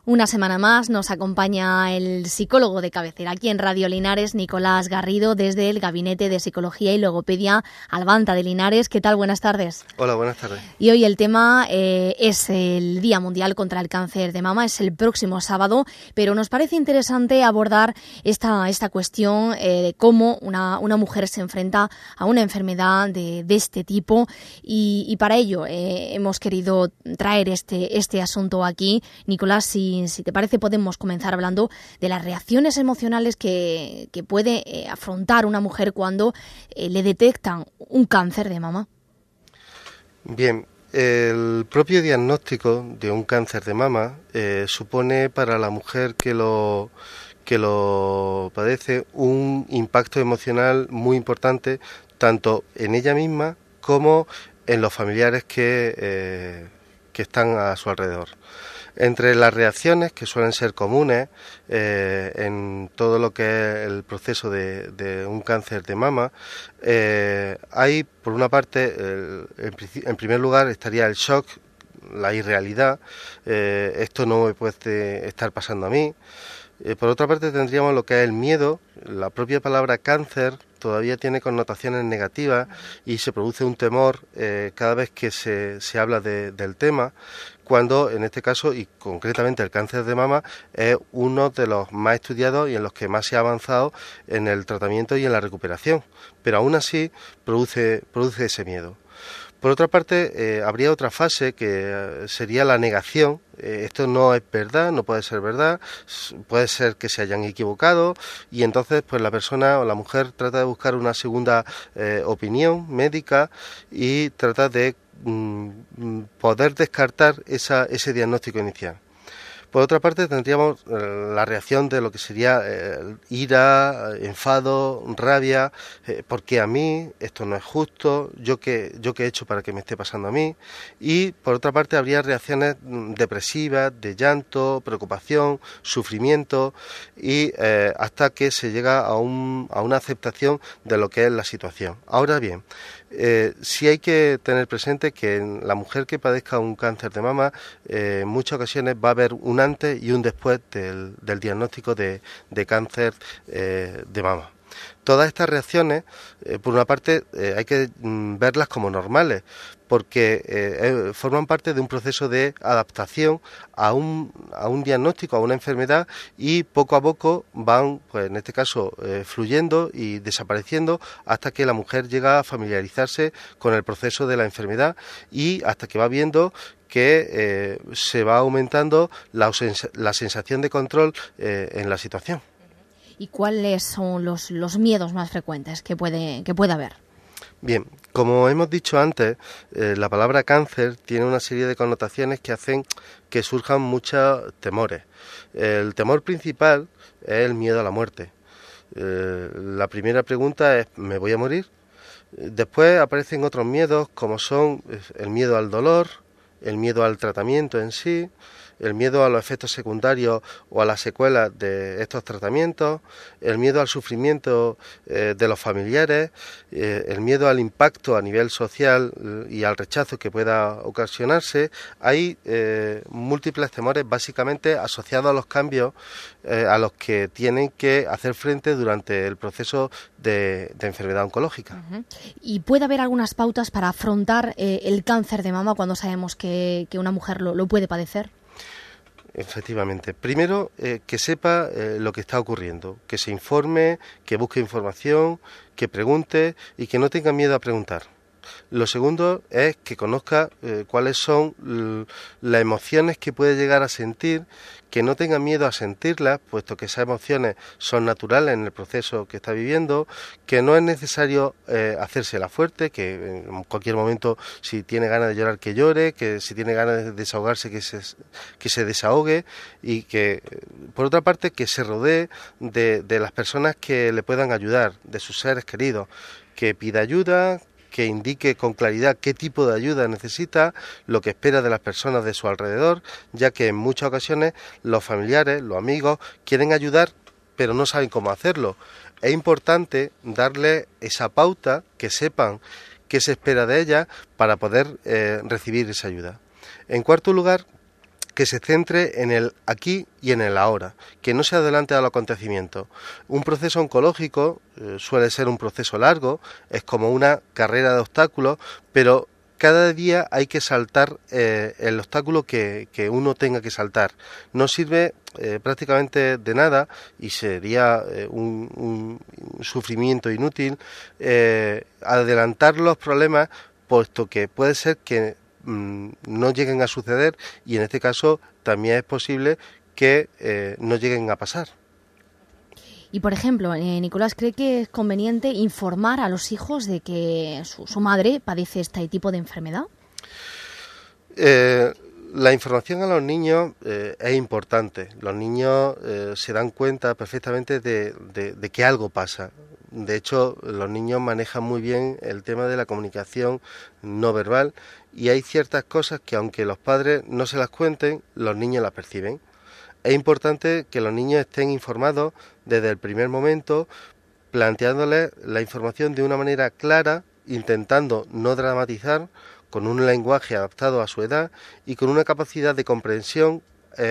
Una semana más nos acompaña el psicólogo de cabecera aquí en Radio Linares, Nicolás Garrido, desde el Gabinete de Psicología y Logopedia Albanta de Linares. ¿Qué tal? Buenas tardes. Hola, buenas tardes. Y hoy el tema es el Día Mundial contra el Cáncer de Mama, es el próximo sábado, pero nos parece interesante abordar esta cuestión de cómo una mujer se enfrenta a una enfermedad de este tipo y para ello hemos querido traer este asunto aquí. Nicolás, si te parece, podemos comenzar hablando de las reacciones emocionales que puede afrontar una mujer cuando le detectan un cáncer de mama. Bien, el propio diagnóstico de un cáncer de mama supone para la mujer que lo padece un impacto emocional muy importante, tanto en ella misma como en los familiares que están a su alrededor. Entre las reacciones que suelen ser comunes en todo lo que es el proceso de un cáncer de mama, hay, por una parte, en primer lugar estaría el shock, la irrealidad, esto no me puede estar pasando a mí. Por otra parte tendríamos lo que es el miedo. La propia palabra cáncer todavía tiene connotaciones negativas y se produce un temor cada vez que se habla del tema, cuando en este caso, y concretamente el cáncer de mama, es uno de los más estudiados y en los que más se ha avanzado en el tratamiento y en la recuperación, pero aún así produce ese miedo. Por otra parte, habría otra fase que sería la negación. Esto no es verdad, no puede ser verdad, puede ser que se hayan equivocado y entonces pues la persona o la mujer trata de buscar una segunda opinión médica y trata de poder descartar ese diagnóstico inicial. Por otra parte tendríamos la reacción de lo que sería ira, enfado, rabia, porque a mí esto no es justo, yo qué he hecho para que me esté pasando a mí. Y por otra parte habría reacciones depresivas, de llanto, preocupación, sufrimiento y hasta que se llega a una aceptación de lo que es la situación. Ahora bien, sí hay que tener presente que en la mujer que padezca un cáncer de mama, en muchas ocasiones va a haber un antes y un después del diagnóstico de cáncer de mama. Todas estas reacciones, por una parte, hay que verlas como normales, porque forman parte de un proceso de adaptación a un diagnóstico, a una enfermedad, y poco a poco van, pues en este caso, fluyendo y desapareciendo hasta que la mujer llega a familiarizarse con el proceso de la enfermedad y hasta que va viendo que se va aumentando la sensación de control en la situación. ¿Y cuáles son los miedos más frecuentes que puede haber? Bien, como hemos dicho antes, la palabra cáncer tiene una serie de connotaciones que hacen que surjan muchos temores. El temor principal es el miedo a la muerte. La primera pregunta es, ¿me voy a morir? Después aparecen otros miedos como son el miedo al dolor, el miedo al tratamiento en sí, el miedo a los efectos secundarios o a las secuelas de estos tratamientos, el miedo al sufrimiento de los familiares, el miedo al impacto a nivel social y al rechazo que pueda ocasionarse. Hay múltiples temores básicamente asociados a los cambios a los que tienen que hacer frente durante el proceso de enfermedad oncológica. Uh-huh. ¿Y puede haber algunas pautas para afrontar el cáncer de mama cuando sabemos que una mujer lo puede padecer? Efectivamente. Primero, que sepa lo que está ocurriendo, que se informe, que busque información, que pregunte y que no tenga miedo a preguntar. Lo segundo es que conozca cuáles son las emociones que puede llegar a sentir, que no tenga miedo a sentirlas, puesto que esas emociones son naturales en el proceso que está viviendo, que no es necesario hacérsela fuerte, que en cualquier momento si tiene ganas de llorar que llore, que si tiene ganas de desahogarse que se desahogue y que, por otra parte, que se rodee de las personas que le puedan ayudar, de sus seres queridos, que pida ayuda, que indique con claridad qué tipo de ayuda necesita, lo que espera de las personas de su alrededor, ya que en muchas ocasiones los familiares, los amigos, quieren ayudar pero no saben cómo hacerlo. Es importante darle esa pauta, que sepan qué se espera de ellas para poder recibir esa ayuda. En cuarto lugar, que se centre en el aquí y en el ahora, que no se adelante a los acontecimientos. Un proceso oncológico suele ser un proceso largo, es como una carrera de obstáculos, pero cada día hay que saltar el obstáculo que uno tenga que saltar. No sirve prácticamente de nada y sería un sufrimiento inútil adelantar los problemas, puesto que puede ser que no lleguen a suceder y en este caso también es posible que no lleguen a pasar. Y, por ejemplo, Nicolás, ¿cree que es conveniente informar a los hijos de que su madre padece este tipo de enfermedad? La información a los niños es importante. Los niños se dan cuenta perfectamente de que algo pasa. De hecho, los niños manejan muy bien el tema de la comunicación no verbal y hay ciertas cosas que, aunque los padres no se las cuenten, los niños las perciben. Es importante que los niños estén informados desde el primer momento, planteándoles la información de una manera clara, intentando no dramatizar, con un lenguaje adaptado a su edad y con una capacidad de comprensión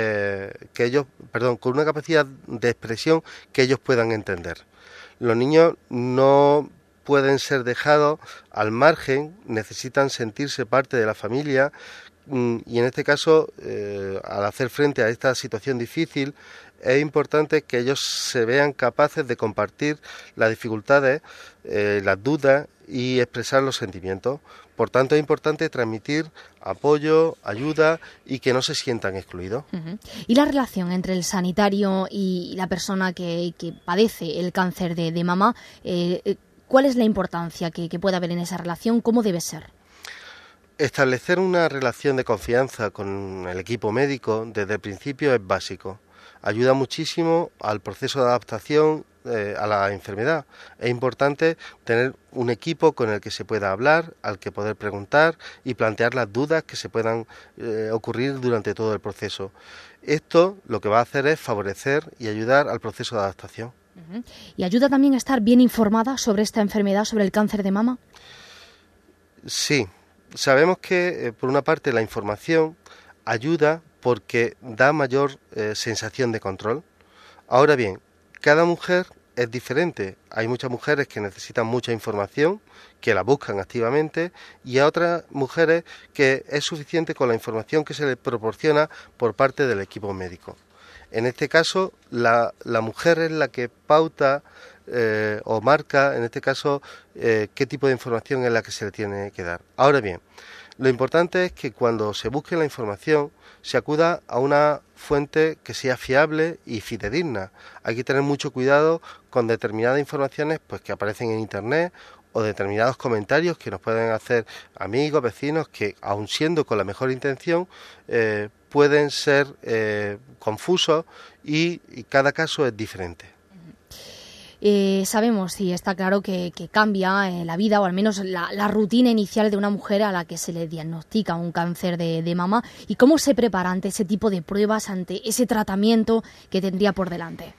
con una capacidad de expresión que ellos puedan entender. Los niños no pueden ser dejados al margen, necesitan sentirse parte de la familia. Y en este caso, al hacer frente a esta situación difícil, es importante que ellos se vean capaces de compartir las dificultades, las dudas y expresar los sentimientos. Por tanto, es importante transmitir apoyo, ayuda y que no se sientan excluidos. Uh-huh. ¿Y la relación entre el sanitario y la persona que padece el cáncer de mama? ¿Cuál es la importancia que puede haber en esa relación? ¿Cómo debe ser? Establecer una relación de confianza con el equipo médico desde el principio es básico. Ayuda muchísimo al proceso de adaptación a la enfermedad. Es importante tener un equipo con el que se pueda hablar, al que poder preguntar y plantear las dudas que se puedan ocurrir durante todo el proceso. Esto lo que va a hacer es favorecer y ayudar al proceso de adaptación. Uh-huh. ¿Y ayuda también a estar bien informada sobre esta enfermedad, sobre el cáncer de mama? Sí. Sabemos que, por una parte, la información ayuda porque da mayor sensación de control. Ahora bien, cada mujer es diferente. Hay muchas mujeres que necesitan mucha información, que la buscan activamente, y a otras mujeres que es suficiente con la información que se les proporciona por parte del equipo médico. En este caso, la mujer es la que pauta o marca, en este caso, qué tipo de información es la que se le tiene que dar. Ahora bien, lo importante es que cuando se busque la información se acuda a una fuente que sea fiable y fidedigna. Hay que tener mucho cuidado con determinadas informaciones pues que aparecen en Internet o determinados comentarios que nos pueden hacer amigos, vecinos, que aun siendo con la mejor intención pueden ser confusos y cada caso es diferente. Sabemos y está claro que cambia la vida o al menos la rutina inicial de una mujer a la que se le diagnostica un cáncer de mama y cómo se prepara ante ese tipo de pruebas, ante ese tratamiento que tendría por delante.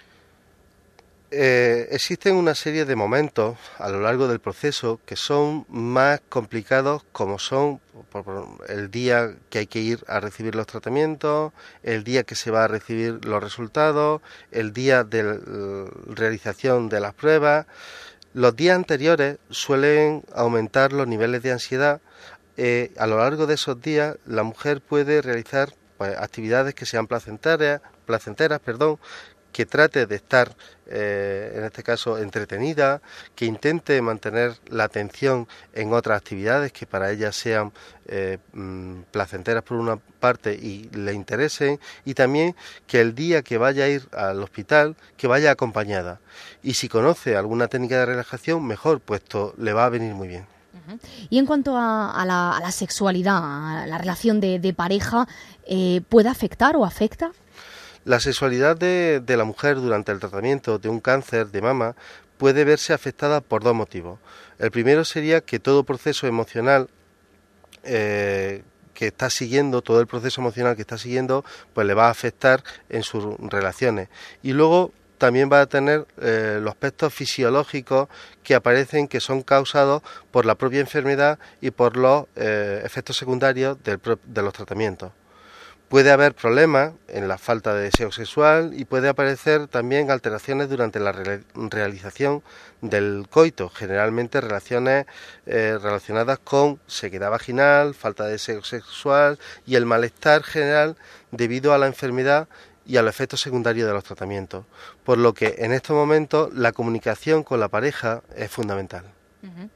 Existen una serie de momentos a lo largo del proceso que son más complicados, como son por el día que hay que ir a recibir los tratamientos, el día que se va a recibir los resultados, el día de realización de las pruebas. Los días anteriores suelen aumentar los niveles de ansiedad. A lo largo de esos días la mujer puede realizar actividades que sean placenteras, que trate de estar, en este caso, entretenida, que intente mantener la atención en otras actividades que para ella sean placenteras por una parte y le interesen, y también que el día que vaya a ir al hospital, que vaya acompañada. Y si conoce alguna técnica de relajación, mejor, puesto le va a venir muy bien. Y en cuanto a la sexualidad, a la relación de pareja, ¿puede afectar o afecta? La sexualidad de la mujer durante el tratamiento de un cáncer de mama puede verse afectada por dos motivos. El primero sería que todo proceso emocional que está siguiendo, todo el proceso emocional que está siguiendo, pues le va a afectar en sus relaciones. Y luego también va a tener los aspectos fisiológicos que aparecen, que son causados por la propia enfermedad y por los efectos secundarios de los tratamientos. Puede haber problemas en la falta de deseo sexual y puede aparecer también alteraciones durante la realización del coito, generalmente relaciones relacionadas con sequedad vaginal, falta de deseo sexual y el malestar general debido a la enfermedad y a los efectos secundarios de los tratamientos, por lo que en estos momentos la comunicación con la pareja es fundamental. Uh-huh.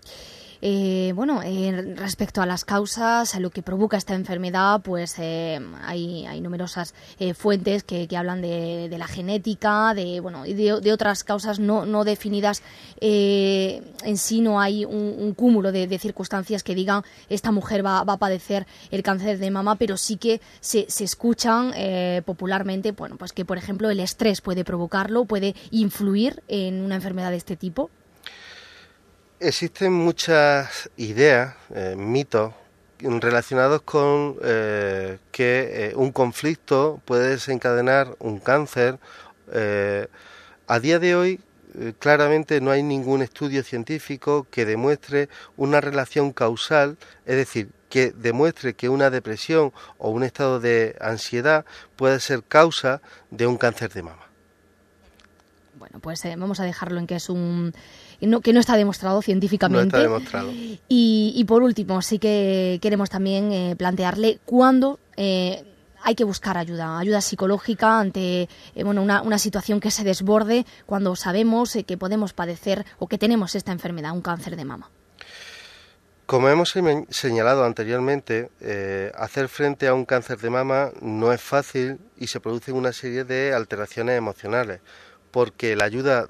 Respecto a las causas, a lo que provoca esta enfermedad, pues hay numerosas fuentes que hablan de la genética, de otras causas no definidas. En sí no hay un cúmulo de circunstancias que digan esta mujer va a padecer el cáncer de mama, pero sí que se escuchan popularmente, pues que por ejemplo el estrés puede provocarlo, puede influir en una enfermedad de este tipo. Existen muchas ideas, mitos relacionados con que un conflicto puede desencadenar un cáncer. A día de hoy, claramente no hay ningún estudio científico que demuestre una relación causal, es decir, que demuestre que una depresión o un estado de ansiedad puede ser causa de un cáncer de mama. Bueno, pues vamos a dejarlo en que que no está demostrado científicamente. No está demostrado. Y por último, sí que queremos también plantearle cuándo hay que buscar ayuda psicológica ante una situación que se desborde, cuando sabemos que podemos padecer o que tenemos esta enfermedad, un cáncer de mama. Como hemos señalado anteriormente, hacer frente a un cáncer de mama no es fácil y se producen una serie de alteraciones emocionales, porque la ayuda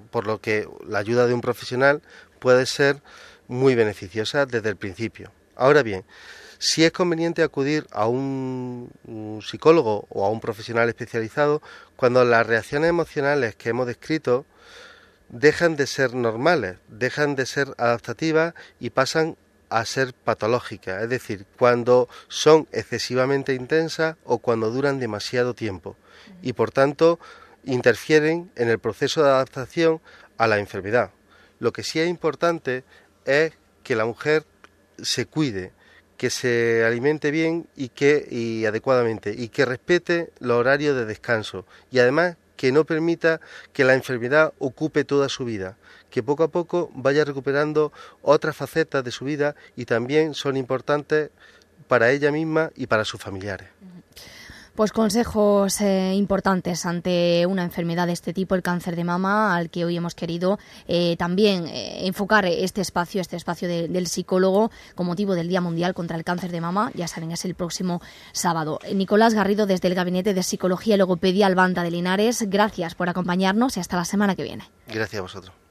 de un profesional puede ser muy beneficiosa desde el principio. Ahora bien, si es conveniente acudir a un psicólogo o a un profesional especializado cuando las reacciones emocionales que hemos descrito dejan de ser normales, dejan de ser adaptativas y pasan a ser patológicas, es decir, cuando son excesivamente intensas o cuando duran demasiado tiempo y por tanto interfieren en el proceso de adaptación a la enfermedad. Lo que sí es importante es que la mujer se cuide, que se alimente bien y adecuadamente y que respete los horarios de descanso y además que no permita que la enfermedad ocupe toda su vida, que poco a poco vaya recuperando otras facetas de su vida y también son importantes para ella misma y para sus familiares. Pues consejos importantes ante una enfermedad de este tipo, el cáncer de mama, al que hoy hemos querido también enfocar este espacio del psicólogo con motivo del Día Mundial contra el Cáncer de Mama. Ya saben, es el próximo sábado. Nicolás Garrido, desde el Gabinete de Psicología y Logopedia Albanta de Linares, gracias por acompañarnos y hasta la semana que viene. Gracias a vosotros.